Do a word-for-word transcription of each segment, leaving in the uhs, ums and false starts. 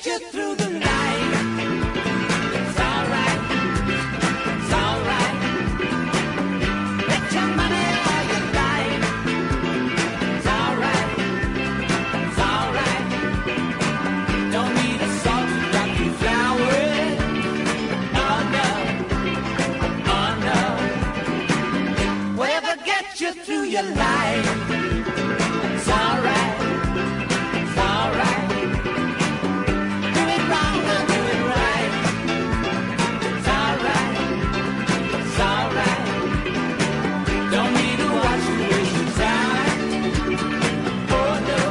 you through the night. It's alright, it's alright. Bet your money all you like. It's alright, it's alright. Don't need a salt to drop you flowers. Oh no, oh no. Whatever gets you through your life. It's alright, it's alright. Do it wrong, now do it right. It's alright, it's alright. Don't need to watch you waste your time. Oh no,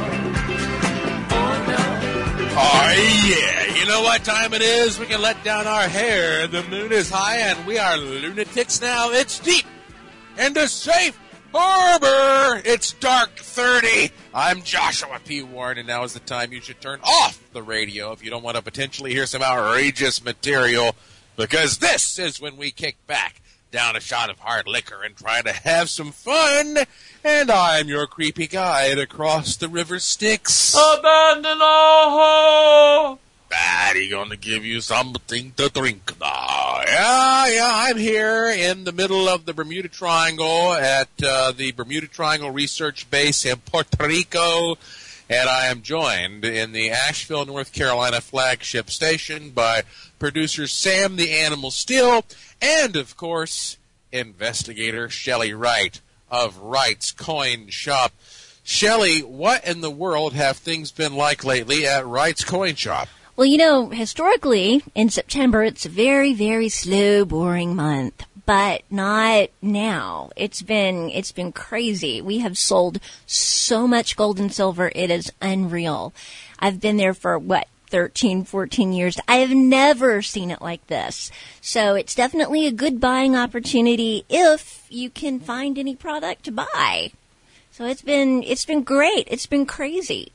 oh no. Oh, yeah. You know what time it is? We can let down our hair. The moon is high, and we are lunatics now. It's deep and a safe harbor. It's dark thirty. I'm Joshua P. Warren, and now is the time you should turn off the radio if you don't want to potentially hear some outrageous material, because this is when we kick back, down a shot of hard liquor, and try to have some fun. And I'm your creepy guide across the river Styx. Abandon all hope. Daddy gonna give you something to drink now. Yeah, yeah, I'm here in the middle of the Bermuda Triangle at uh, the Bermuda Triangle Research Base in Puerto Rico, and I am joined in the Asheville, North Carolina flagship station by producer Sam the Animal Steele and, of course, investigator Shelley Wright of Wright's Coin Shop. Shelley, what in the world have things been like lately at Wright's Coin Shop? Well, you know, historically, in September, it's a very, very slow, boring month, but not now. It's been, it's been crazy. We have sold so much gold and silver, it is unreal. I've been there for, what, thirteen, fourteen years. I have never seen it like this. So it's definitely a good buying opportunity if you can find any product to buy. So it's been, it's been great. It's been crazy.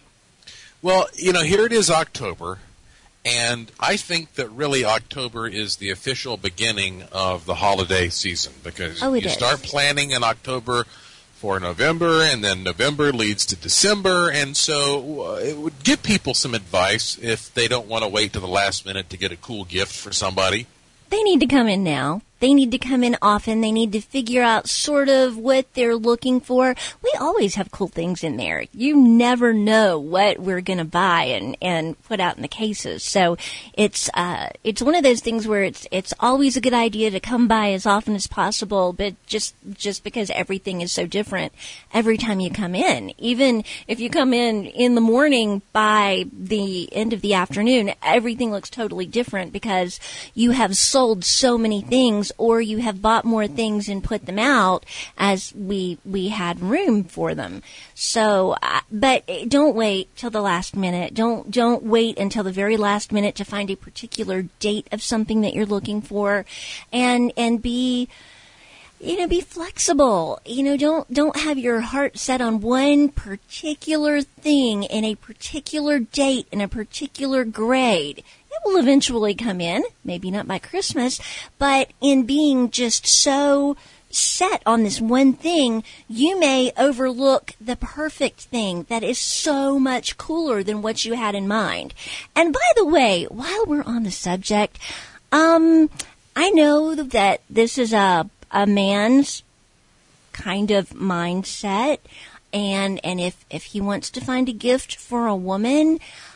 Well, you know, here it is October, and I think that really October is the official beginning of the holiday season, because oh, it you is. start planning in October for November, and then November leads to December, and so uh, it would give people some advice if they don't want to wait to the last minute to get a cool gift for somebody. They need to come in now. They need to come in often. They need to figure out sort of what they're looking for. We always have cool things in there. You never know what we're going to buy and, and put out in the cases. So it's uh, it's one of those things where it's it's always a good idea to come by as often as possible, but just just because everything is so different every time you come in. Even if you come in in the morning, by the end of the afternoon, everything looks totally different because you have sold so many things, or you have bought more things and put them out as we we had room for them. So, uh, but don't wait till the last minute. Don't don't wait until the very last minute to find a particular date of something that you're looking for, and and be, you know, be flexible. You know, don't don't have your heart set on one particular thing in a particular date in a particular grade. It will eventually come in, maybe not by Christmas, but in being just so set on this one thing, you may overlook the perfect thing that is so much cooler than what you had in mind. And by the way, while we're on the subject, um, I know that this is a a man's kind of mindset, and and if if he wants to find a gift for a woman,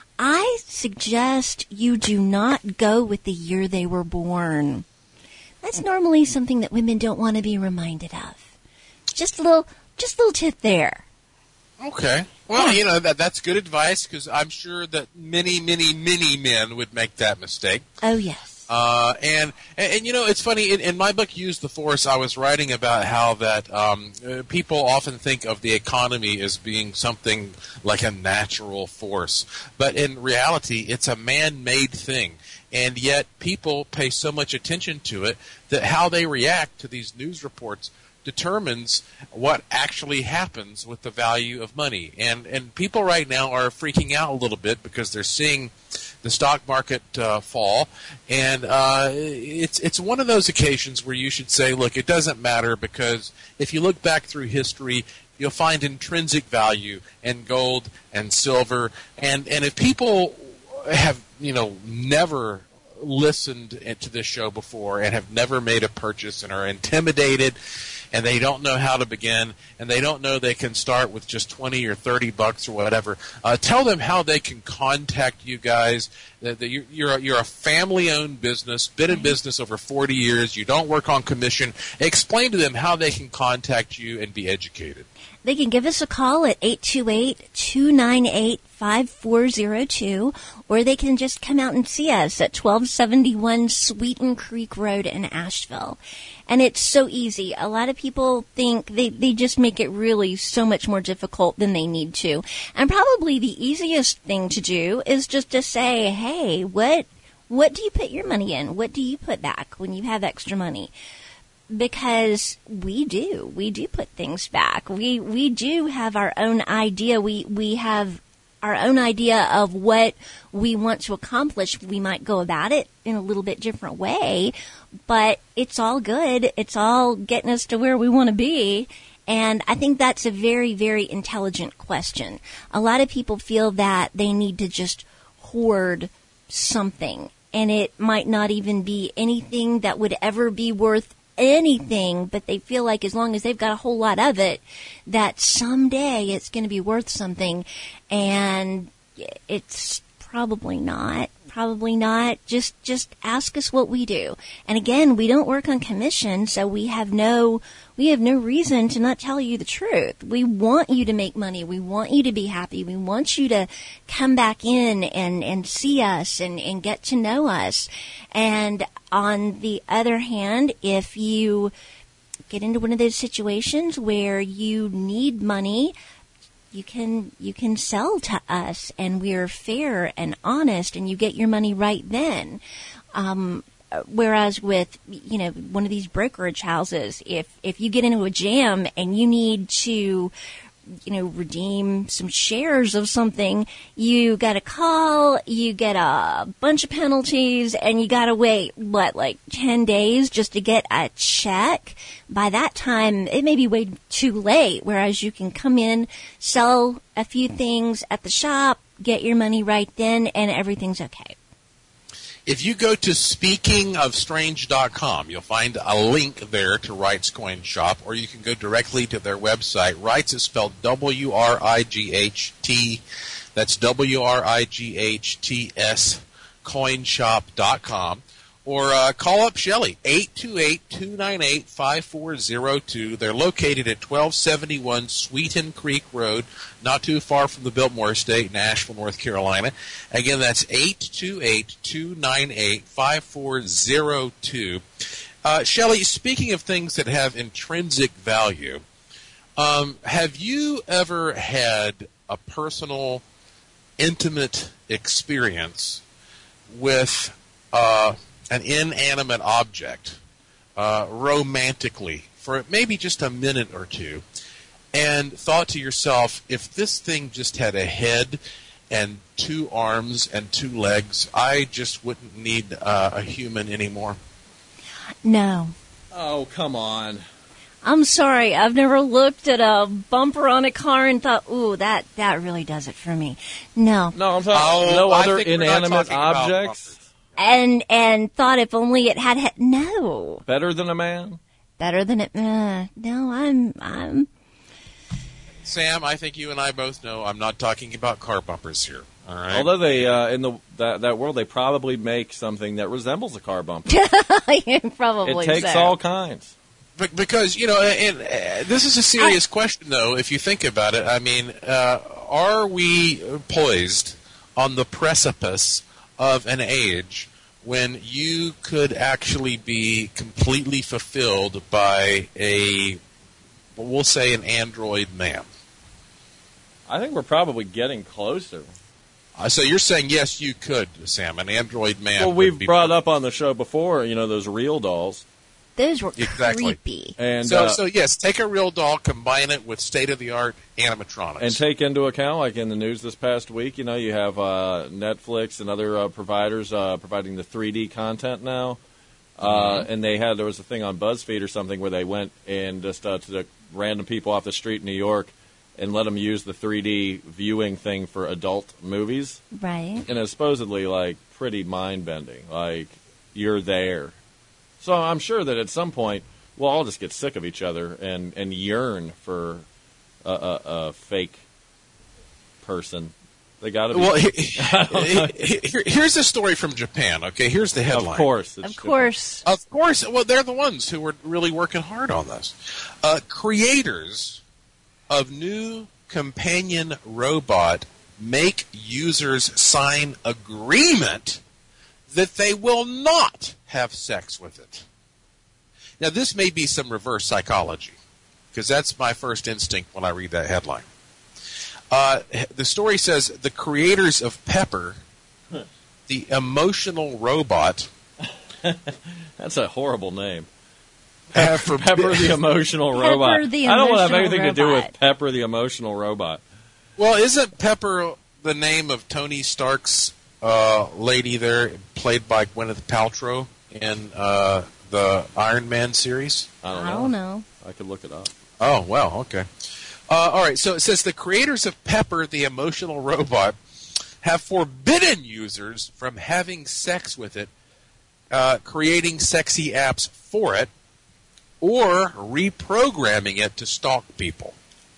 I suggest you do not go with the year they were born. That's normally something that women don't want to be reminded of. Just a little, just a little tip there. Okay. Well, you know, that that's good advice, because I'm sure that many, many, many men would make that mistake. Oh, yes. Uh, and, and, and, you know, it's funny, in, in my book, Use the Force, I was writing about how that um, uh, people often think of the economy as being something like a natural force. But in reality, it's a man-made thing. And yet people pay so much attention to it that how they react to these news reports determines what actually happens with the value of money. And and people right now are freaking out a little bit because they're seeing the stock market uh, fall. And uh, it's it's one of those occasions where you should say, look, it doesn't matter, because if you look back through history, you'll find intrinsic value in gold and silver. And, and if people have, you know, never listened to this show before and have never made a purchase and are intimidated and they don't know how to begin and they don't know they can start with just twenty or thirty bucks or whatever, uh, tell them how they can contact you guys. That you're, you're, a, you're a family-owned business, been in business over forty years, you don't work on commission. Explain to them how they can contact you and be educated. They can give us a call at eight two eight, two nine eight, five four zero two, or they can just come out and see us at twelve seventy-one Sweeten Creek Road in Asheville. And it's so easy. A lot of people think they, they just make it really so much more difficult than they need to. And probably the easiest thing to do is just to say, hey, what what do you put your money in? What do you put back when you have extra money? Because we do. We do put things back. We we do have our own idea. We we have our own idea of what we want to accomplish. We might go about it in a little bit different way, but it's all good. It's all getting us to where we want to be. And I think that's a very, very intelligent question. A lot of people feel that they need to just hoard something, and it might not even be anything that would ever be worth anything, but they feel like as long as they've got a whole lot of it, that someday it's going to be worth something, and it's probably not. Probably not. Just just ask us what we do. And again, we don't work on commission, so we have no we have no reason to not tell you the truth. We want you to make money. We want you to be happy. We want you to come back in and, and see us and, and get to know us. And on the other hand, if you get into one of those situations where you need money, you can you can sell to us, and we're fair and honest, and you get your money right then. Um, whereas with, you know, one of these brokerage houses, if if you get into a jam and you need to, you know, redeem some shares of something, you got to call, you get a bunch of penalties, and you got to wait, what, like ten days just to get a check? By that time, it may be way too late, whereas you can come in, sell a few things at the shop, get your money right then, and everything's okay. If you go to speaking of strange dot com, you'll find a link there to Wright's Coin Shop, or you can go directly to their website. Wright's is spelled W R I G H T. That's W R I G H T S, coin shop dot com. Or uh, call up Shelley, eight two eight, two nine eight, five four zero two. They're located at twelve seventy-one Sweeten Creek Road, not too far from the Biltmore Estate in Asheville, North Carolina. Again, that's eight two eight, two nine eight, five four zero two. Uh, Shelley, speaking of things that have intrinsic value, um, have you ever had a personal, intimate experience with uh an inanimate object, uh, romantically, for maybe just a minute or two, and thought to yourself, if this thing just had a head and two arms and two legs, I just wouldn't need uh, a human anymore? No. Oh, come on. I'm sorry. I've never looked at a bumper on a car and thought, ooh, that, that really does it for me. No. No, I'm talking Oh, no I other think we're not inanimate talking about objects. And and thought if only it had head. No. Better than a man? Better than it. Uh, no, I'm I'm. Sam, I think you and I both know I'm not talking about car bumpers here. All right. Although they uh, in the that, that world they probably make something that resembles a car bumper. Probably. It takes so. all kinds. Be- Because, you know, and uh, this is a serious question, though, if you think about it. I mean, uh, are we poised on the precipice of an age when you could actually be completely fulfilled by a, we'll say, an android man? I think we're probably getting closer. Uh, so you're saying, yes, you could, Sam, an android man. Well, would we've be brought up on the show before, you know, those real dolls. Those were Exactly. creepy. And So, uh, so yes, take a real doll, combine it with state-of-the-art animatronics. and take into account, like in the news this past week, you know, you have uh, Netflix and other uh, providers uh, providing the three D content now. Uh, Mm-hmm. And they had, there was a thing on BuzzFeed or something where they went and just uh, to the random people off the street in New York and let them use the three D viewing thing for adult movies. Right. And it's supposedly, like, pretty mind-bending. Like, you're there. So I'm sure that at some point, we'll all just get sick of each other and, and yearn for a, a, a fake person. They got to be. Well, he, he, here, here's a story from Japan. Okay, here's the headline. Of course. It's Of course. Of course. Well, they're the ones who were really working hard on this. Uh, creators of new companion robot make users sign agreement that they will not have sex with it. Now, this may be some reverse psychology, because that's my first instinct when I read that headline. Uh, the story says the creators of Pepper, the emotional robot. That's a horrible name. have for Pepper the emotional Pepper robot. the I don't want to have emotional anything to do robot. with Pepper the emotional robot. Well, isn't Pepper the name of Tony Stark's uh, lady there, played by Gwyneth Paltrow in uh, the Iron Man series? I don't know. I don't know. I could look it up. Oh, well, okay. Uh, all right, so it says the creators of Pepper, the emotional robot, have forbidden users from having sex with it, uh, creating sexy apps for it, or reprogramming it to stalk people.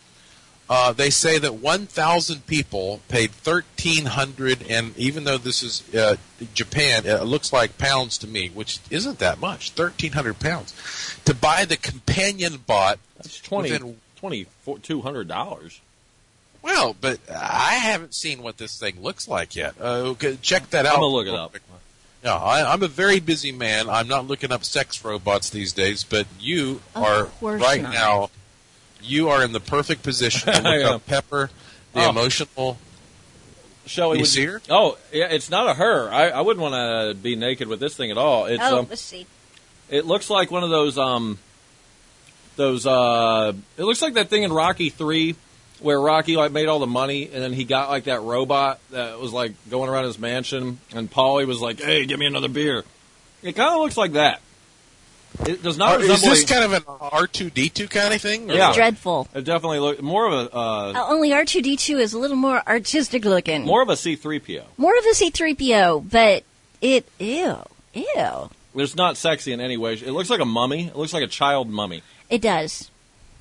Uh, they say that one thousand people paid thirteen hundred dollars, and even though this is uh, Japan, it looks like pounds to me, which isn't that much, thirteen hundred pounds, to buy the companion bot. That's twenty, within, twenty-two hundred dollars. Well, but I haven't seen what this thing looks like yet. Uh, okay, check that out. I'm going to look it up. No, I, I'm a very busy man. I'm not looking up sex robots these days, but you Of are course right not. now. You are in the perfect position to look I am. up Pepper, the Oh. emotional. Shelley, You would see her? Oh, yeah, it's not a her. I, I wouldn't want to be naked with this thing at all. It's Oh, um, let's see. it looks like one of those um, those uh, it looks like that thing in Rocky three where Rocky like made all the money and then he got like that robot that was like going around his mansion and Paulie was like, "Hey, give me another beer." It kind of looks like that. It does not Or is resemble. this kind of an R two D two kind of thing? or Yeah. what? Dreadful. It definitely look more of a uh, Uh, only R two D two is a little more artistic looking. more of a C three P O. More of a C three P O, but it, ew, ew. It's not sexy in any way. It looks like a mummy. It looks like a child mummy. It does.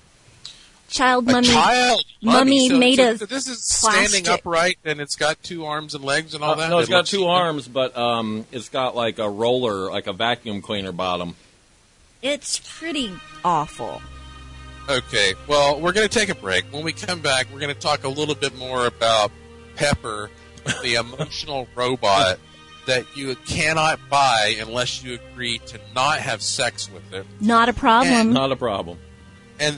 Child A mummy. child mummy so, made so, of so this is standing plastic. upright and it's got two arms and legs and all Uh, that. no, it's It got looks- two arms, but um, it's got like a roller, like a vacuum cleaner bottom. It's pretty awful. Okay, well, we're going to take a break. When we come back, we're going to talk a little bit more about Pepper, the emotional robot that you cannot buy unless you agree to not have sex with it. Not a problem. Not a problem. And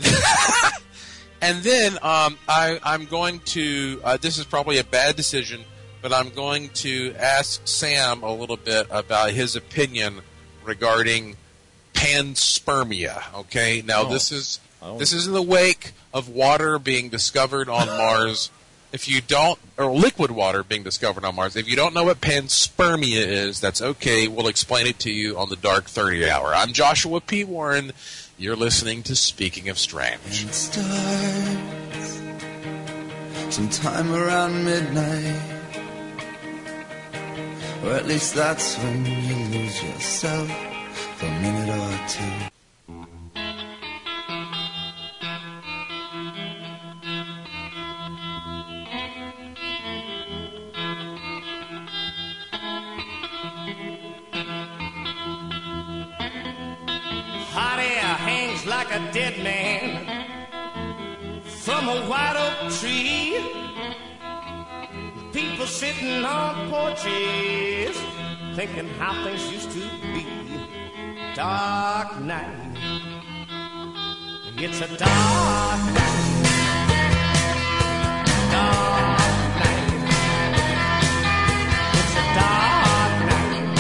and then um, I, I'm going to, uh, this is probably a bad decision, but I'm going to ask Sam a little bit about his opinion regarding panspermia. Okay, now Oh. this is Oh. this is in the wake of water being discovered on Mars. If you don't, or liquid water being discovered on Mars, if you don't know what panspermia is, that's okay. We'll explain it to you on the Dark thirty Hour. I'm Joshua P. Warren. You're listening to Speaking of Strange. It starts sometime around midnight, or at least that's when you lose yourself for a minute or two. Hot air hangs like a dead man from a white oak tree. People sitting on porches thinking how things used to be. Dark night. It's a dark night. Dark night. It's a dark night.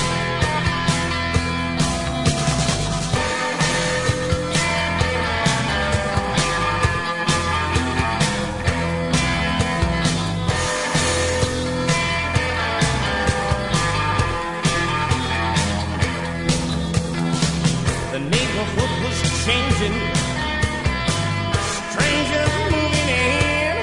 The neighborhood was changing. Strangers moving in.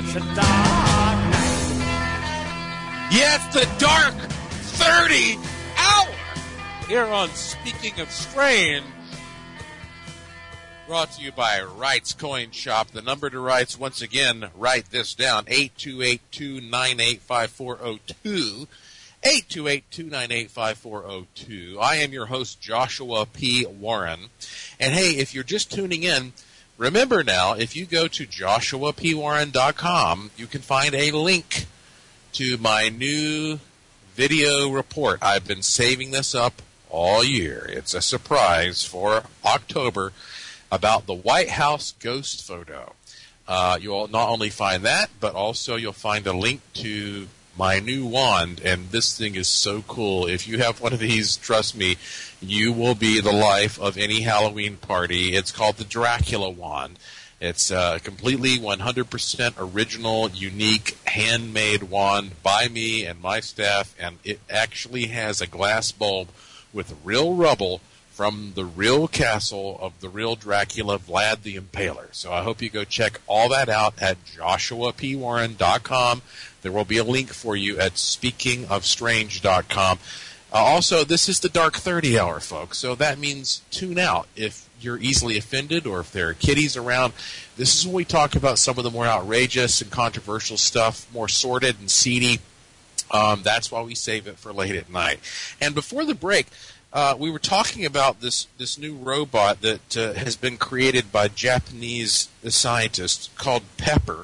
It's a dark night. Yeah, it's the Dark thirty Hour here on Speaking of Strange. Brought to you by Wright's Coin Shop. The number to Wright's, once again, write this down, eight two eight, two nine eight, five four zero two. eight two eight, two nine eight, five four zero two. I am your host, Joshua P. Warren. And hey, if you're just tuning in, remember now, if you go to joshua p warren dot com, you can find a link to my new video report. I've been saving this up all year. It's a surprise for October about the White House ghost photo. Uh, you'll not only find that, but also you'll find a link to my new wand, and this thing is so cool. If you have one of these, trust me, you will be the life of any Halloween party. It's called the Dracula wand. It's a completely one hundred percent original, unique, handmade wand by me and my staff, and it actually has a glass bulb with real rubble from the real castle of the real Dracula, Vlad the Impaler. So I hope you go check all that out at joshua p warren dot com. There will be a link for you at speaking of strange dot com. Uh, also, this is the Dark thirty Hour, folks, so that means tune out if you're easily offended or if there are kiddies around. This is when we talk about some of the more outrageous and controversial stuff, more sordid and seedy. Um, that's why we save it for late at night. And before the break, Uh, we were talking about this, this new robot that uh, has been created by Japanese scientists called Pepper.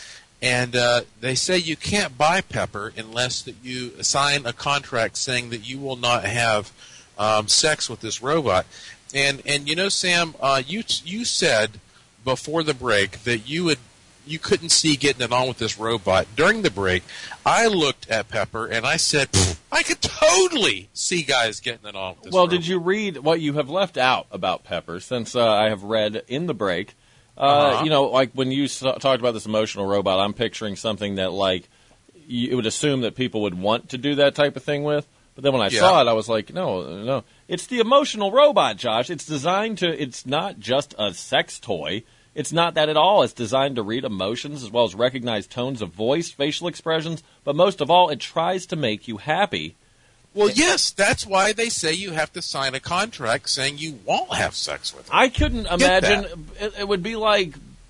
And uh, they say you can't buy Pepper unless that you sign a contract saying that you will not have um, sex with this robot. And, and you know, Sam, uh, you you said before the break that you would you couldn't see getting it on with this robot. During the break, I looked at Pepper and I said, I could totally see guys getting it on with this Well, robot. did you read what you have left out about Pepper? Since uh, I have read in the break, uh, Uh-huh. you know, like when you s- talked about this emotional robot, I'm picturing something that, like, you would assume that people would want to do that type of thing with. But then when I Yeah. saw it, I was like, no, no. It's the emotional robot, Josh. It's designed to, it's not just a sex toy. It's not that at all. It's designed to read emotions as well as recognize tones of voice, facial expressions, but most of all, it tries to make you happy. Well, yes, that's why they say you have to sign a contract saying you won't have sex with it. I couldn't imagine that. it, it would be like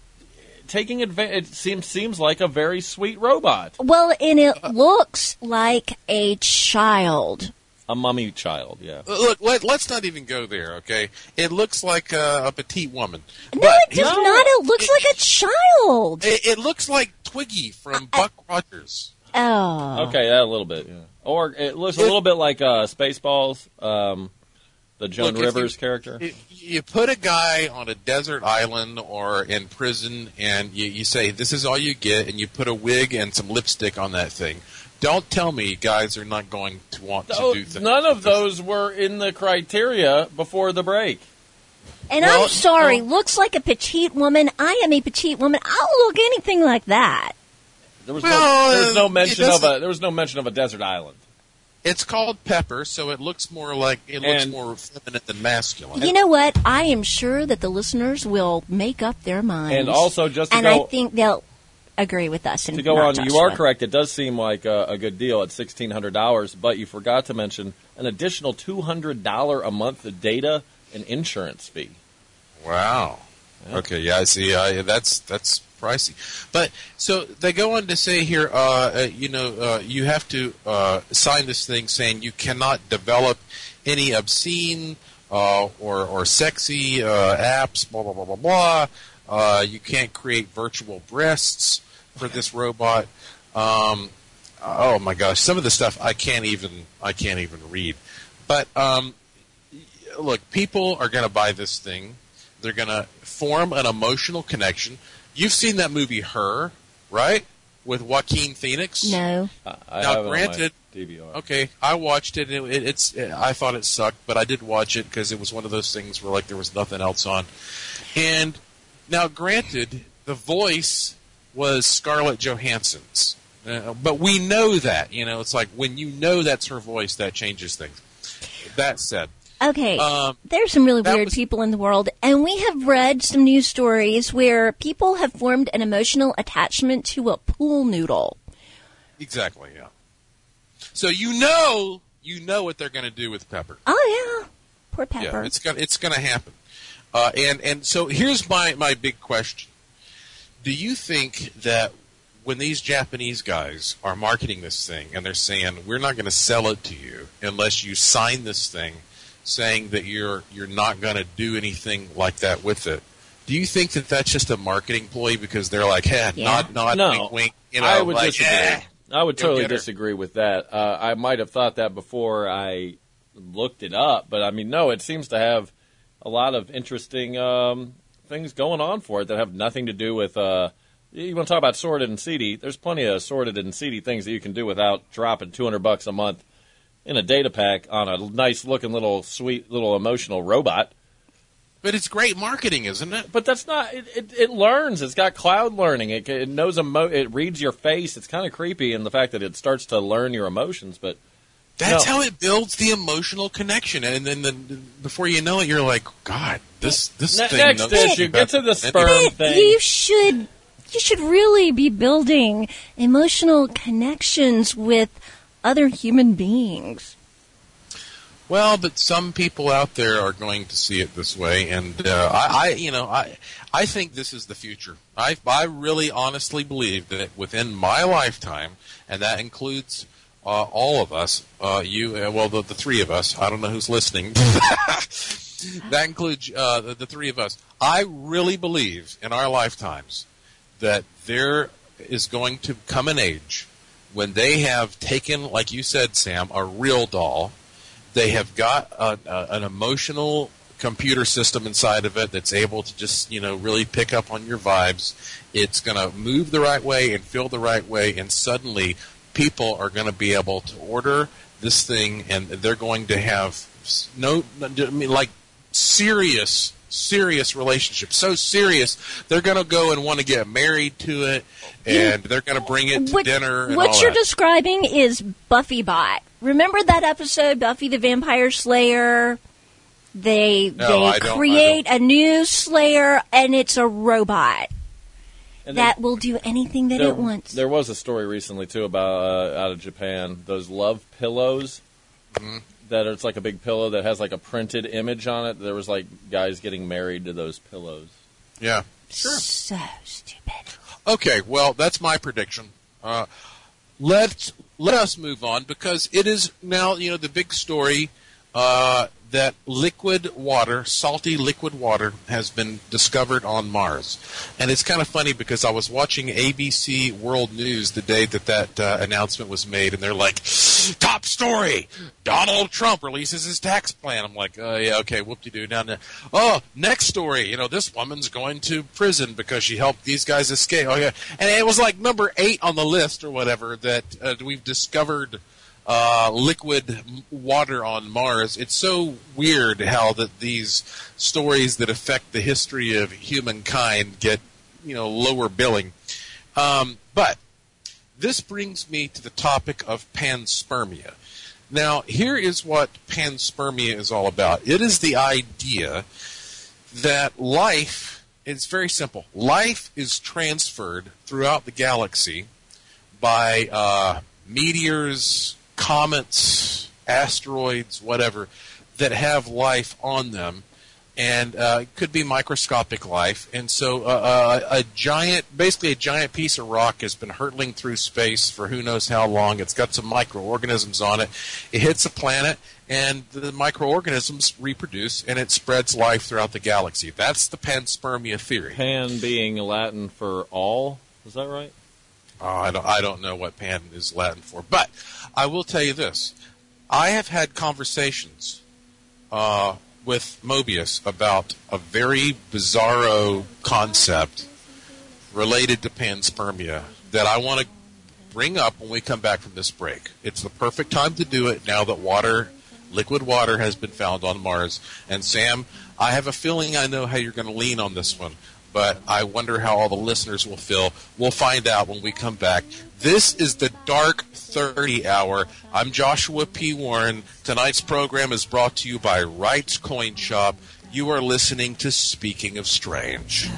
taking advantage. It seems seems like a very sweet robot, Well, and it looks like a child. a mummy child. Yeah. Look, let, let's not even go there, okay? It looks like a, a petite woman. No, but it does here- not. It looks like a child. It, it looks like Twiggy from Buck Rogers. Oh. Okay, that a little bit. Yeah. Or it looks a little bit like uh, Spaceballs, um, the Joan Look, if Rivers you- character. If you put a guy on a desert island or in prison and you, you say, this is all you get, and you put a wig and some lipstick on that thing. Don't tell me guys are not going to want No, to do things. none of those were in the criteria before the break. And Well, I'm sorry, well- looks like a petite woman. I am a petite woman. I'll look anything like that. There was Well, no, there was no it mention of doesn't- a there was no mention of a desert island. It's called Pepper, so it looks more like it looks And- more feminine than masculine. You know what? I am sure that the listeners will make up their minds. And also, just to and go I think they'll agree with us. And to go not on, you Joshua. are correct. It does seem like a, a good deal at sixteen hundred dollars, but you forgot to mention an additional two hundred dollars a month data and insurance fee. Wow. Yeah. Okay, yeah, I see. Uh, that's that's pricey. But so they go on to say here, uh, uh, you know, uh, you have to uh, sign this thing saying you cannot develop any obscene uh, or or sexy uh, apps. Blah blah blah blah blah. Uh, you can't create virtual breasts for this robot. Um, oh my gosh, some of the stuff I can't even I can't even read. But um, look, people are going to buy this thing. They're going to form an emotional connection. You've seen that movie Her, right? With Joaquin Phoenix? No. I, I Now, have it on my granted- D V R. Okay, I watched it. And it, it it's I thought it sucked, but I did watch it because it was one of those things where like there was nothing else on. And now, granted, the voice was Scarlett Johansson's, uh, but we know that. You know, it's like when you know that's her voice, that changes things. That said, Okay, Um, there's some really that weird was- people in the world, and we have read some news stories where people have formed an emotional attachment to a pool noodle. Exactly, yeah. So you know, you know what they're going to do with Pepper. Oh, yeah. Poor Pepper. Yeah, it's going it's going to happen. Uh, and and so here's my my big question: do you think that when these Japanese guys are marketing this thing and they're saying we're not going to sell it to you unless you sign this thing, saying that you're you're not going to do anything like that with it? Do you think that that's just a marketing ploy because they're like, hey, Yeah. nod, nod, No. wink, wink, you know, I would like, disagree. eh. I would Go totally get her. disagree with that. Uh, I might have thought that before I looked it up, but I mean, no, it seems to have a lot of interesting um, things going on for it that have nothing to do with. Uh, you want to talk about sordid and seedy? There's plenty of sordid and seedy things that you can do without dropping two hundred bucks a month in a data pack on a nice looking little sweet little emotional robot. But it's great marketing, isn't it? But that's not. It, it, it learns. It's got cloud learning. It, it knows emo- It reads your face. It's kind of creepy in the fact that it starts to learn your emotions. But That's no. how it builds the emotional connection, and then the, before you know it, you're like, God, this this Ne- thing. next knows issue, about get to the me." sperm But thing. you should you should really be building emotional connections with other human beings. Well, but some people out there are going to see it this way, and uh, I, I, you know, I, I think this is the future. I, I really, honestly believe that within my lifetime, and that includes uh, all of us, uh, you, uh, well, the, the three of us. I don't know who's listening. That includes uh, the, the three of us. I really believe in our lifetimes that there is going to come an age when they have taken, like you said, Sam, a real doll. They have got a, a, an emotional computer system inside of it that's able to just, you know, really pick up on your vibes. It's going to move the right way and feel the right way, and suddenly people are going to be able to order this thing, and they're going to have no, I mean, like serious, serious relationships. So serious, they're going to go and want to get married to it, and they're going to bring it to What, dinner and what all you're that. describing is Buffy Bot. Remember that episode, Buffy the Vampire Slayer? They No, they I don't- I create a new Slayer, and it's a robot And that they- will do anything that there, it wants. there was a story recently too about uh, out of Japan. Those love pillows Mm-hmm. that it's like a big pillow that has like a printed image on it. There was like guys getting married to those pillows. Yeah. So stupid. Okay, well, that's my prediction. Uh, let let us move on, because it is now, you know, the big story uh, that liquid water, salty liquid water, has been discovered on Mars. And it's kind of funny because I was watching A B C World News the day that that uh, announcement was made, and they're like, top story, Donald Trump releases his tax plan. I'm like, oh, yeah, okay, whoop-de-doo. Now, now. Oh, next story, you know, this woman's going to prison because she helped these guys escape. Oh, yeah. And it was like number eight on the list or whatever that uh, we've discovered uh, liquid water on Mars. It's so weird how that these stories that affect the history of humankind get, you know, lower billing. Um, but this brings me to the topic of panspermia. Now, here is what panspermia is all about. It is the idea that life, it's very simple. Life is transferred throughout the galaxy by uh, meteors, comets, asteroids, whatever, that have life on them. And uh, it could be microscopic life. And so uh, uh, a giant, basically a giant piece of rock has been hurtling through space for who knows how long. It's got some microorganisms on it. It hits a planet, and the microorganisms reproduce, and it spreads life throughout the galaxy. That's the panspermia theory. Pan being Latin for all. Is that right? Oh, I don't, I don't know what pan is Latin for. But I will tell you this. I have had conversations uh, with Mobius about a very bizarro concept related to panspermia that I want to bring up when we come back from this break. It's the perfect time to do it now that water, liquid water, has been found on Mars. And Sam, I have a feeling I know how you're going to lean on this one. but I wonder how all the listeners will feel. We'll find out when we come back. This is the Dark thirty Hour. I'm Joshua P. Warren. Tonight's program is brought to you by Wright's Coin Shop. You are listening to Speaking of Strange.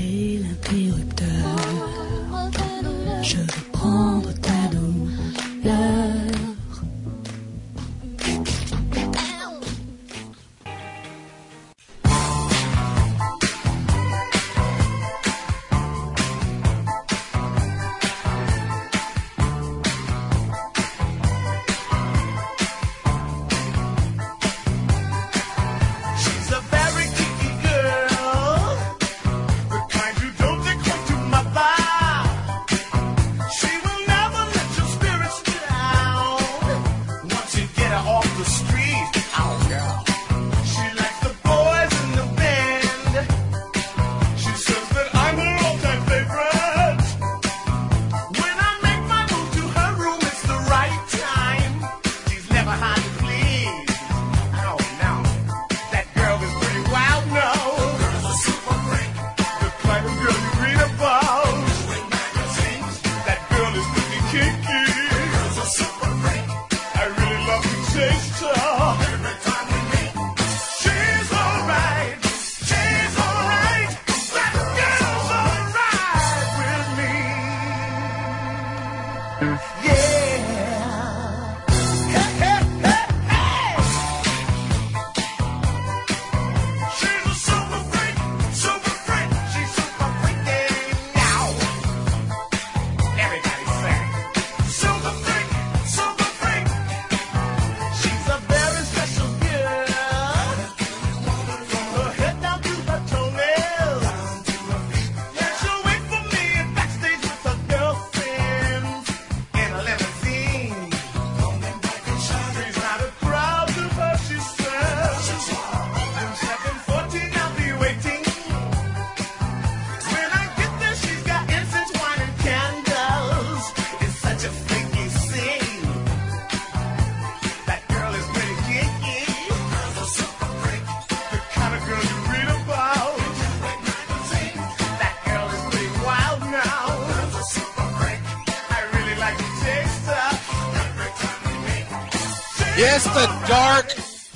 Yes, the Dark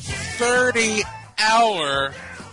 thirty Hour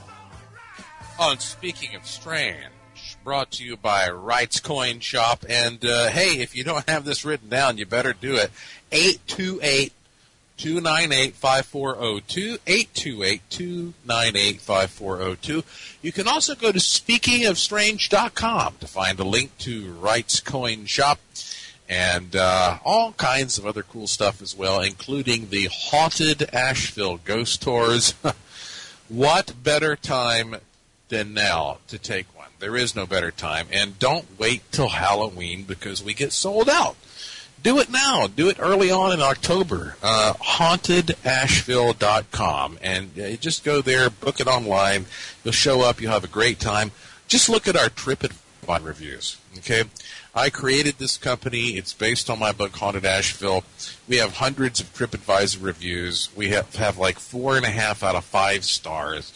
on Speaking of Strange, brought to you by Wright's Coin Shop. And, uh, hey, if you don't have this written down, you better do it. eight two eight, two nine eight, five four zero two, eight two eight, two nine eight, five four zero two. You can also go to speaking of strange dot com to find a link to Wright's Coin Shop. And uh, all kinds of other cool stuff as well, including the Haunted Asheville Ghost Tours. What better time than now to take one? There is no better time. And don't wait till Halloween because we get sold out. Do it now. Do it early on in October. Uh, haunted asheville dot com. And uh, just go there, book it online. You'll show up. You'll have a great time. Just look at our TripAdvisor reviews, okay? I created this company. It's based on my book, Haunted Asheville. We have hundreds of TripAdvisor reviews. We have, have like four and a half out of five stars.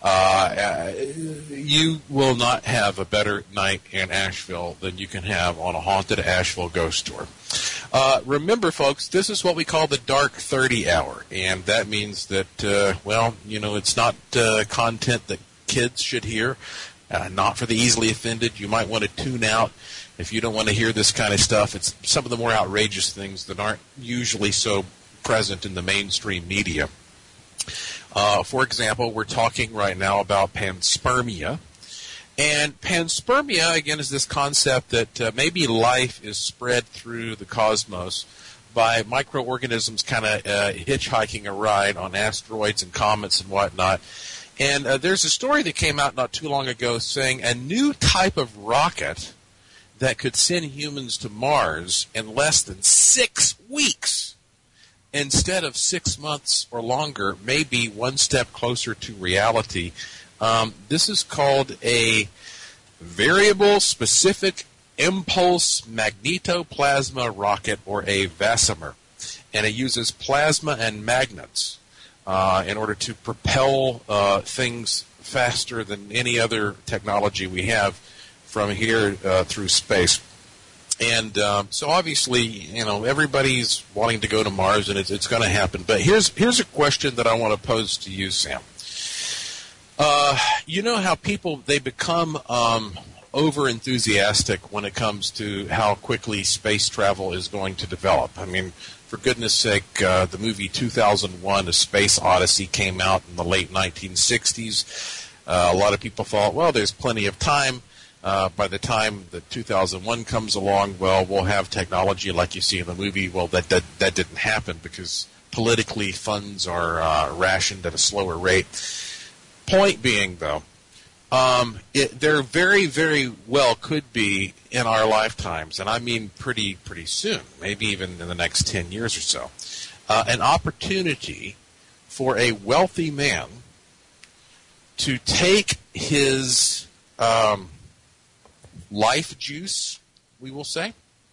Uh, you will not have a better night in Asheville than you can have on a Haunted Asheville Ghost Tour. Uh, remember, folks, this is what we call the Dark thirty Hour, and that means that, uh, well, you know, it's not uh, content that kids should hear, uh, not for the easily offended. You might want to tune out. If you don't want to hear this kind of stuff, it's some of the more outrageous things that aren't usually so present in the mainstream media. Uh, for example, we're talking right now about panspermia. And panspermia, again, is this concept that uh, maybe life is spread through the cosmos by microorganisms kind of uh, hitchhiking a ride on asteroids and comets and whatnot. And uh, there's a story that came out not too long ago saying a new type of rocket that could send humans to Mars in less than six weeks instead of six months or longer, may be one step closer to reality. Um, this is called a variable specific impulse magnetoplasma rocket, or a VASIMR, and it uses plasma and magnets uh, in order to propel uh, things faster than any other technology we have from here uh, through space. And um, so obviously, you know, everybody's wanting to go to Mars, and it's, it's going to happen. But here's here's a question that I want to pose to you, Sam. Uh, you know how people, they become um, over-enthusiastic when it comes to how quickly space travel is going to develop. I mean, for goodness sake, uh, the movie two thousand one, A Space Odyssey, came out in the late nineteen sixties. Uh, a lot of people thought, well, there's plenty of time. Uh, by the time that two thousand one comes along, well, we'll have technology like you see in the movie. Well, that that, that didn't happen because politically funds are uh, rationed at a slower rate. Point being, though, um, it, there very, very well could be in our lifetimes, and I mean pretty pretty soon, maybe even in the next ten years or so, uh, an opportunity for a wealthy man to take his um, life juice, we will say,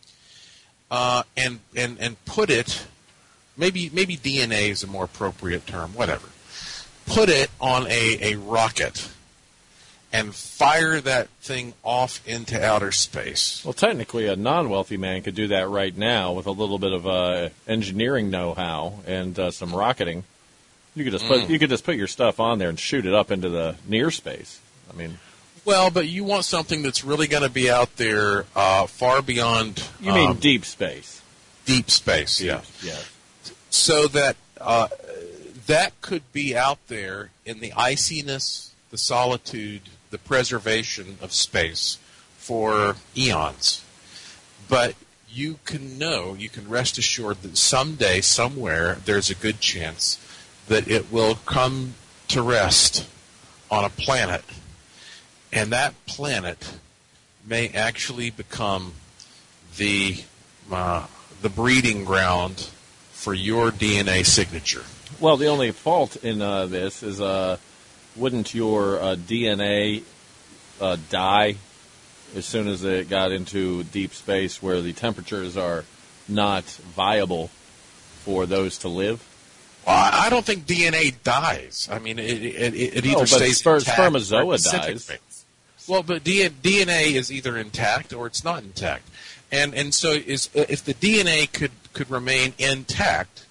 uh, and and and put it, maybe maybe D N A is a more appropriate term, whatever. Put it on a, a rocket and fire that thing off into outer space. Well, technically, a non-wealthy man could do that right now with a little bit of uh, engineering know-how and uh, some rocketing. You could just put mm. you could just put your stuff on there and shoot it up into the near space. I mean. Well, but you want something that's really going to be out there uh, far beyond... You mean um, deep space. Deep space, yeah. Yeah. So that uh, that could be out there in the iciness, the solitude, the preservation of space for eons. But you can know, you can rest assured that someday, somewhere, there's a good chance that it will come to rest on a planet. And that planet may actually become the uh, the breeding ground for your D N A signature. Well, the only fault in uh, this is, uh, wouldn't your uh, D N A uh, die as soon as it got into deep space where the temperatures are not viable for those to live? Well, I don't think D N A dies. I mean, it, it, it either no, stays sper- intact spermatozoa or dies. Well, but D N A is either intact or it's not intact, and and so is if the D N A could, could remain intact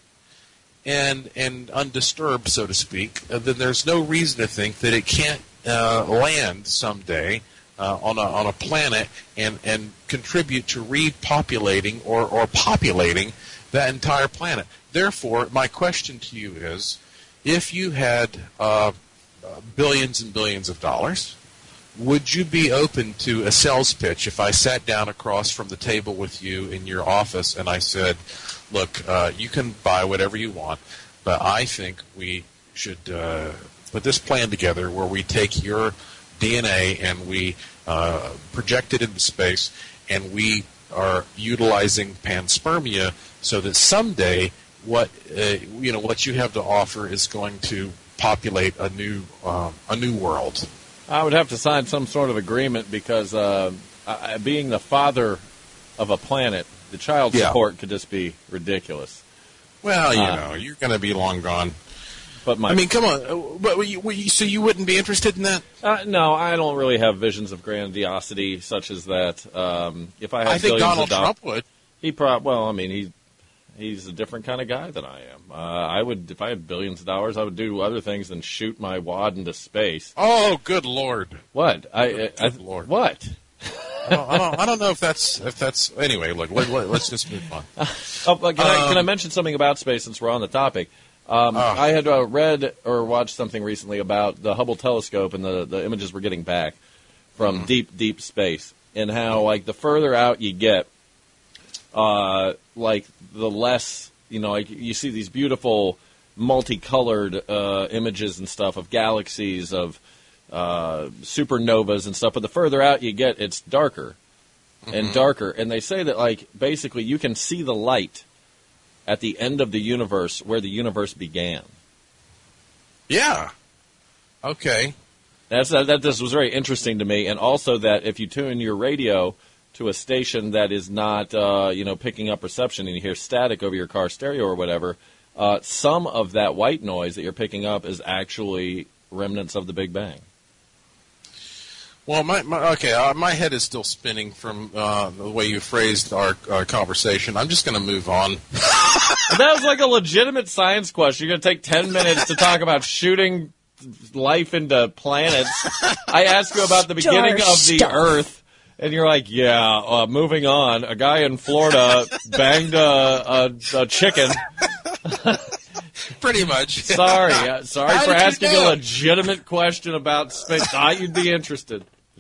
and and undisturbed, so to speak, uh, then there's no reason to think that it can't uh, land someday uh, on a on a planet and and contribute to repopulating or or populating that entire planet. Therefore, my question to you is, if you had uh, billions and billions of dollars, would you be open to a sales pitch if I sat down across from the table with you in your office and I said, look, uh, you can buy whatever you want, but I think we should uh, put this plan together where we take your D N A and we uh, project it into space, and we are utilizing panspermia so that someday what uh, you know what you have to offer is going to populate a new um, a new world. I would have to sign some sort of agreement because uh, I, being the father of a planet, the child support yeah. could just be ridiculous. Well, you uh, know, you're going to be long gone. But my, I mean, come on. But you, you, so you wouldn't be interested in that? Uh, no, I don't really have visions of grandiosity such as that. Um, if I had I think Donald dollars, Trump would. He probably. Well, I mean, he he's a different kind of guy than I am. Uh, I would, if I had billions of dollars, I would do other things than shoot my wad into space. Oh, good Lord! What? I, good, I, good Lord! What? I, don't, I, don't, I don't know if that's if that's anyway. Look, let, let, let's just move on. Oh, can, um, I, can I mention something about space since we're on the topic? Um, uh, I had uh, read or watched something recently about the Hubble telescope and the, the images we're getting back from mm-hmm. deep, deep space, and how like the further out you get, uh, like the less you know. Like you see these beautiful, multicolored uh, images and stuff of galaxies, of uh, supernovas and stuff. But the further out you get, it's darker mm-hmm. and darker. And they say that like basically you can see the light at the end of the universe where the universe began. Yeah. Okay. That's that, that this was very interesting to me, and also that if you tune your radio to a station that is not, uh, you know, picking up reception and you hear static over your car stereo or whatever, uh, some of that white noise that you're picking up is actually remnants of the Big Bang. Well, my, my okay, uh, my head is still spinning from uh, the way you phrased our, our conversation. I'm just going to move on. That was like a legitimate science question. You're going to take ten minutes to talk about shooting life into planets. I asked you about the beginning Star of the stuff. Earth, and you're like, yeah, uh, moving on. A guy in Florida banged a, a, a chicken. Pretty much. Sorry. Uh, sorry How for did you asking know? a legitimate question about space. Thought you'd be interested.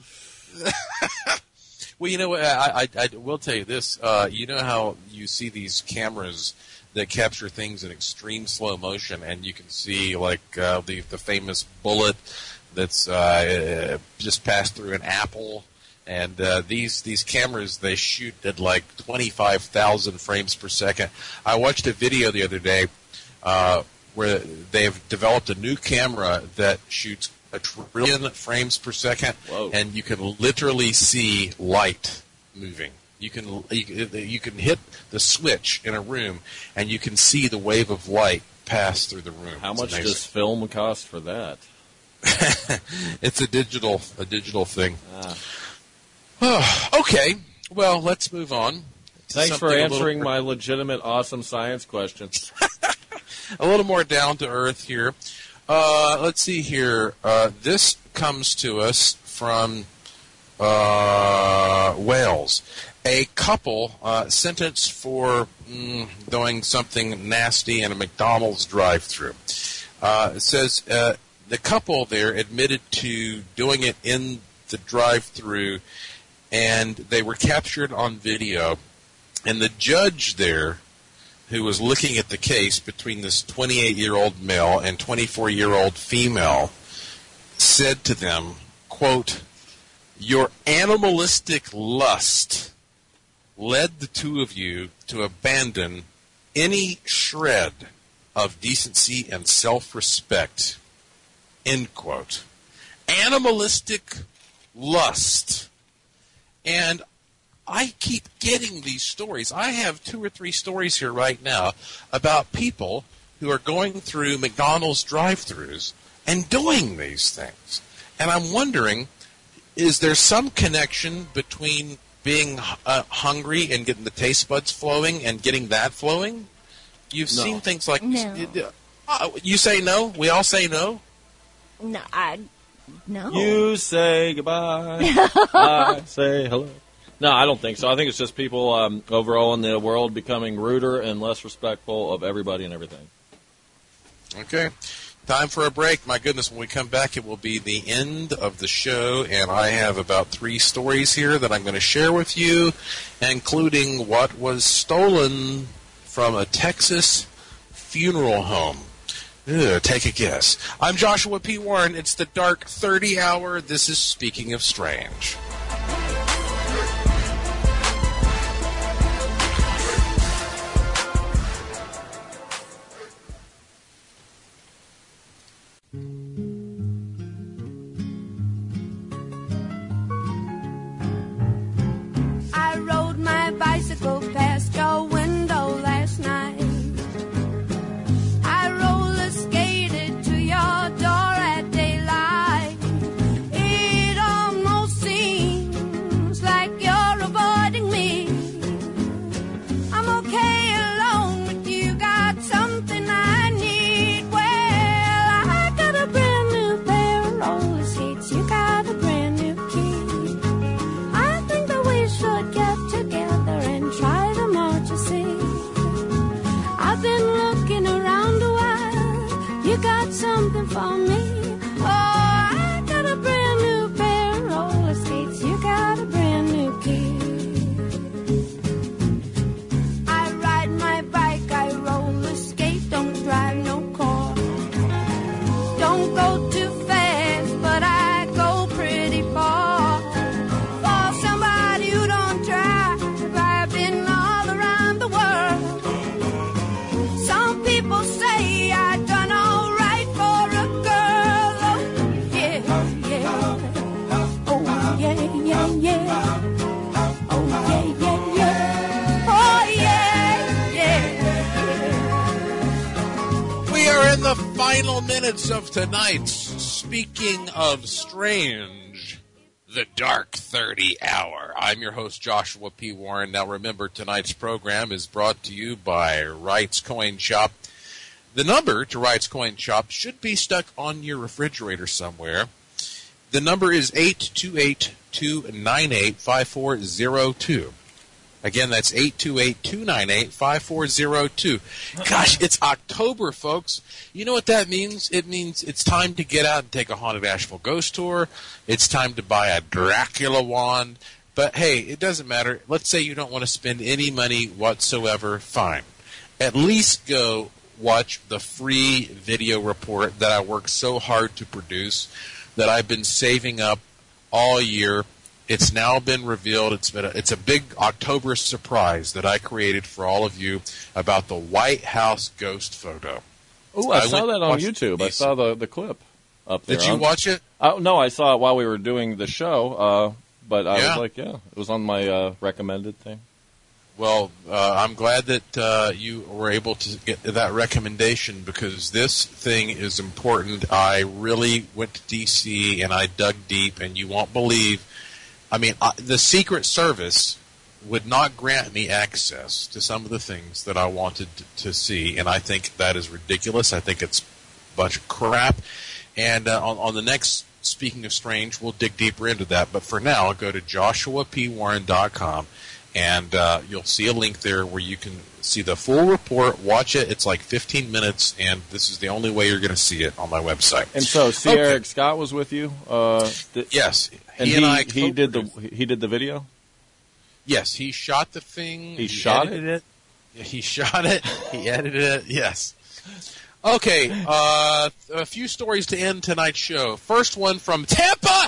Well, you know what? I, I, I will tell you this. Uh, you know how you see these cameras that capture things in extreme slow motion, and you can see like uh, the the famous bullet that's uh, just passed through an apple. And uh, these these cameras, they shoot at like twenty-five thousand frames per second. I watched a video the other day uh, where they've developed a new camera that shoots a trillion frames per second, Whoa. and you can literally see light moving. You can you, you can hit the switch in a room, and you can see the wave of light pass through the room. How It's much amazing. does film cost for that? It's a digital a digital thing. Ah. Okay, well, let's move on. to Thanks for something a little- answering my legitimate, awesome science question. a little more down to earth here. Uh, let's see here. Uh, this comes to us from uh, Wales. A couple uh, sentenced for mm, doing something nasty in a McDonald's drive-thru. Uh, it says uh, the couple there admitted to doing it in the drive-thru, and they were captured on video. And the judge there, who was looking at the case between this twenty-eight-year-old male and twenty-four-year-old female, said to them, quote, "Your animalistic lust led the two of you to abandon any shred of decency and self-respect." End quote. Animalistic lust. And I keep getting these stories. I have two or three stories here right now about people who are going through McDonald's drive-thrus and doing these things. And I'm wondering, is there some connection between being uh, hungry and getting the taste buds flowing and getting that flowing? You've No. seen things like... No. Uh, you say no? We all say no? No, I no. You say goodbye. I say hello. No, I don't think so. I think it's just people um, overall in the world becoming ruder and less respectful of everybody and everything. Okay. Time for a break. My goodness, when we come back, it will be the end of the show, and I have about three stories here that I'm going to share with you, including what was stolen from a Texas funeral home. Ugh, take a guess. I'm Joshua P. Warren. It's the Dark thirty hour. This is Speaking of Strange. I rode my bicycle past your window last night. I roller skated to your door at daylight. It almost seems like you're avoiding me. I'm okay alone, but you got something I need. Well, I got a brand new pair of roller skates. You got a brand new key. I think that we should get together and try them out, you see. I've been looking around a while. You got something for me. Oh, I got a brand new pair of roller skates. You got a brand new key. I ride my bike, I roller skate, don't drive no car. Don't go too fast, but I go pretty far. For somebody who don't drive, I've been all around the world. Some people say I done all right for a girl. Oh, yeah, yeah. Oh, yeah, yeah, yeah. Oh, yeah, yeah, yeah. Oh, yeah, yeah. We are in the final minutes of tonight's Speaking of Strange. The Dark thirty Hour. I'm your host, Joshua P. Warren. Now remember, tonight's program is brought to you by Wright's Coin Shop. The number to Wright's Coin Shop should be stuck on your refrigerator somewhere. The number is eight two eight, two nine eight, five four zero two. Again, that's eight two eight, two nine eight, five four zero two. Gosh, it's October, folks. You know what that means? It means it's time to get out and take a Haunted Asheville ghost tour. It's time to buy a Dracula wand. But, hey, it doesn't matter. Let's say you don't want to spend any money whatsoever. Fine. At least go watch the free video report that I worked so hard to produce, that I've been saving up all year. It's now been revealed. It's been a, it's a big October surprise that I created for all of you about the White House ghost photo. Oh, I, I went saw that to on watch YouTube. these. I saw the, the clip up there. Did you watch it? Uh, no, I saw it while we were doing the show, uh, but I Yeah. was like, yeah, it was on my uh, recommended thing. Well, uh, I'm glad that uh, you were able to get that recommendation, because this thing is important. I really went to D C and I dug deep, and you won't believe. I mean, I, the Secret Service would not grant me access to some of the things that I wanted to, to see, and I think that is ridiculous. I think it's a bunch of crap. And uh, on, on the next Speaking of Strange, we'll dig deeper into that. But for now, go to joshua p warren dot com, and uh, you'll see a link there where you can see the full report, watch it. It's like fifteen minutes, and this is the only way you're going to see it on my website. And so, C. Okay. Eric Scott was with you. Uh, th- Yes, and he, he, and I he did the co-produced. he did the video. Yes, he shot the thing. He shot edited it. He shot it. He edited it. Yes. Okay, uh, a few stories to end tonight's show. First one from Tampa,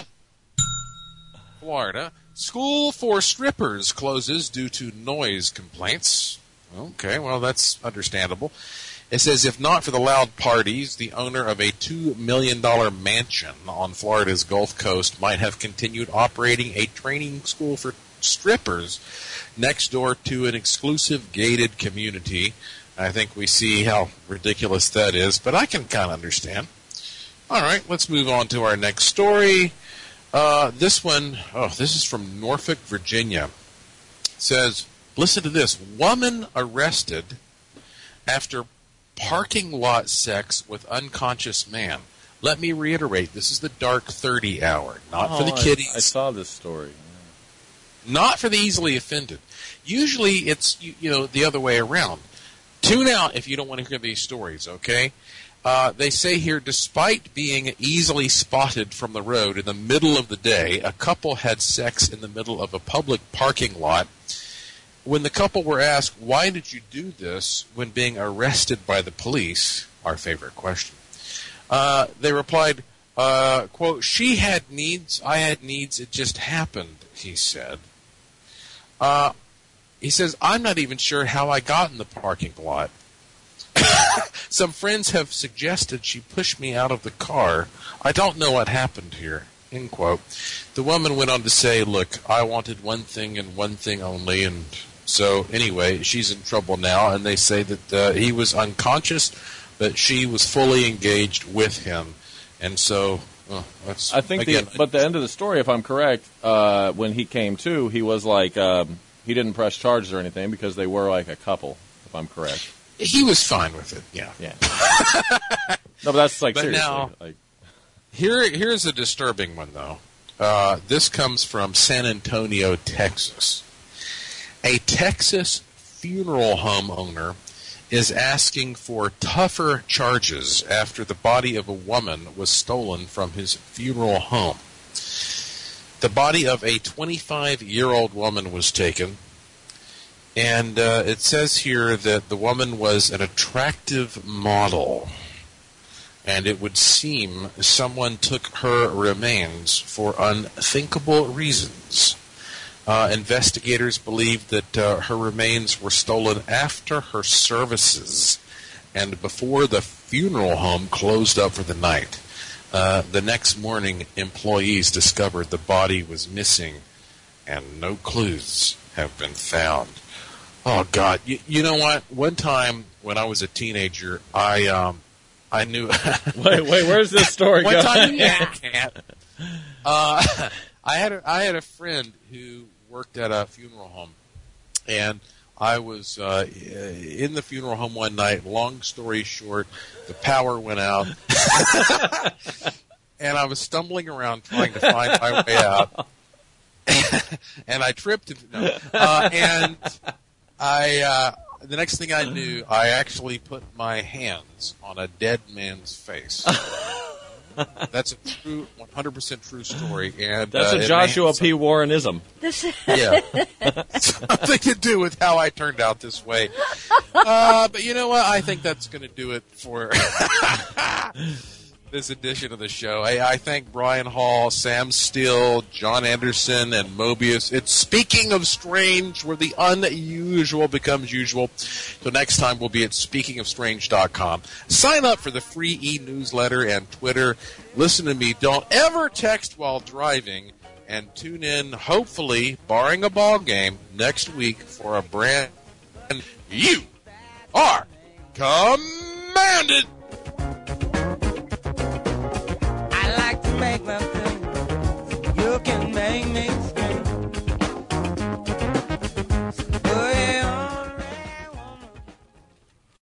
Florida. School for strippers closes due to noise complaints. Okay, well, that's understandable. It says, if not for the loud parties, the owner of a two million dollars mansion on Florida's Gulf Coast might have continued operating a training school for strippers next door to an exclusive gated community. I think we see how ridiculous that is, but I can kind of understand. All right, let's move on to our next story. Uh, this one, oh, this is from Norfolk, Virginia. It says, listen to this. Woman arrested after parking lot sex with unconscious man. Let me reiterate, this is the Dark thirty Hour, not oh, for the I- kiddies. I, saw this story. Not for the easily offended. Usually it's, you, you know, the other way around. Tune out if you don't want to hear these stories, okay? Uh, they say here, despite being easily spotted from the road in the middle of the day, a couple had sex in the middle of a public parking lot. When the couple were asked, why did you do this when being arrested by the police, our favorite question, uh, they replied, uh, quote, she had needs, I had needs, it just happened, he said. Uh, he says, I'm not even sure how I got in the parking lot. Some friends have suggested she pushed me out of the car. I don't know what happened here. End quote. The woman went on to say, look, I wanted one thing and one thing only, and so anyway, she's in trouble now, and they say that uh, he was unconscious, but she was fully engaged with him, and so uh, that's, I think, again, the, but the end of the story, if I'm correct, uh, when he came to, he was like, um, he didn't press charges or anything because they were like a couple, if I'm correct. he was fine with it, yeah. Yeah. No, but that's like But seriously. now- like, Here, here's a disturbing one, though. Uh, this comes from San Antonio, Texas. A Texas funeral home owner is asking for tougher charges after the body of a woman was stolen from his funeral home. The body of a twenty-five-year-old woman was taken, and uh, it says here that the woman was an attractive model. And it would seem someone took her remains for unthinkable reasons. Uh, investigators believe that uh, her remains were stolen after her services and before the funeral home closed up for the night. Uh, the next morning, employees discovered the body was missing and no clues have been found. Oh, God. You, you know what? One time when I was a teenager, I... Um, I knew. wait, wait, where's this story One going? time, yeah, I can't. Uh, I had a, I had a friend who worked at a funeral home, and I was uh, in the funeral home one night. Long story short, the power went out, and I was stumbling around trying to find my way out, and I tripped. And, no, uh, and I uh, the next thing I knew, I actually put my hands on a dead man's face. That's a true, one hundred percent true story. And That's uh, a Joshua some, P. Warrenism. This Yeah. Something to do with how I turned out this way. Uh, but you know what? I think that's going to do it for this edition of the show. I, I thank Brian Hall, Sam Steele, John Anderson, and Mobius. It's Speaking of Strange, where the unusual becomes usual. So next time we'll be at speaking of strange dot com. Sign up for the free e-newsletter and Twitter. Listen to me. Don't ever text while driving. And tune in, hopefully, barring a ball game, next week for a brand. You are commanded.